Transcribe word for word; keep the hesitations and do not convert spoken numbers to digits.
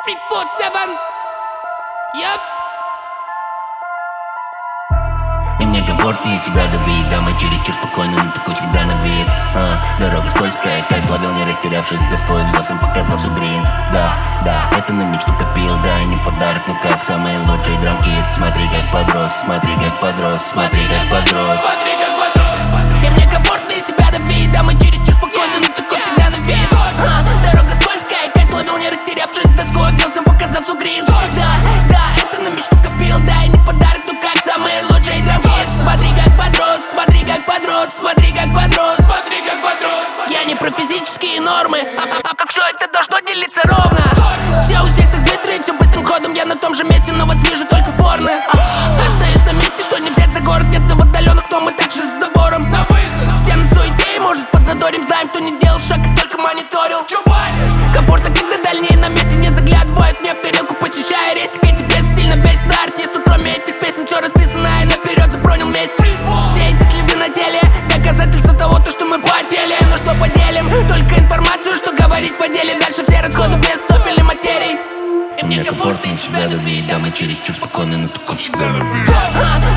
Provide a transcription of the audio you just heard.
Free Food Seven. Ёпс. И мне комфортнее себя давить. Дама чересчур спокойно, но такой всегда на вид. а, Дорога скользкая, кайф словил, не растерявшись с доской. Взялся, показав все гринт. Да, да, это на мечту копил. Да, не подарок, но как самые лучшие драмки. Смотри, как подрос, смотри, как подрос, смотри, как подрос. Смотри, как подрос. И мне комфортнее себя давить. Дама чересчур спокойно, но такой всегда на вид. а, Дорога скользкая, кайф словил, не растерявшись с доской. Взялся, показав все гринт. Да, да, это на мечту копил. Да, и не подарок, но как самые лучшие драмки. Смотри, как подрос, смотри, как подрос, смотри, как подрос, Смотри, как подрос. Я не про физические нормы, а, а, а все это должно делиться ровно. Все у всех так быстро и все быстрым ходом. Я на том же месте, но вот вижу только в порно. а, Остаюсь на месте, что не взять за город. Где-то в отдаленных, но мы также за забором. На выход. Все на суете, может подзадорим. Знаем, кто не делал шаг, а только мониторил. Чё банишь? Комфортно, когда дальние на месте не заглядывают мне в тарелку, посещая рестик. Эти бесы сильно бесит на артисту. Кроме этих песен, все расписано и наперед забронил вместе. Все эти следы на теле, доказательства того, то, что мы потели. Но что поделим, только информацию, что говорить по деле. Дальше все расходы без сопель и материй. И мне комфортнее себя давить. Дамы чересчур спокойно, но такой всегда на вид.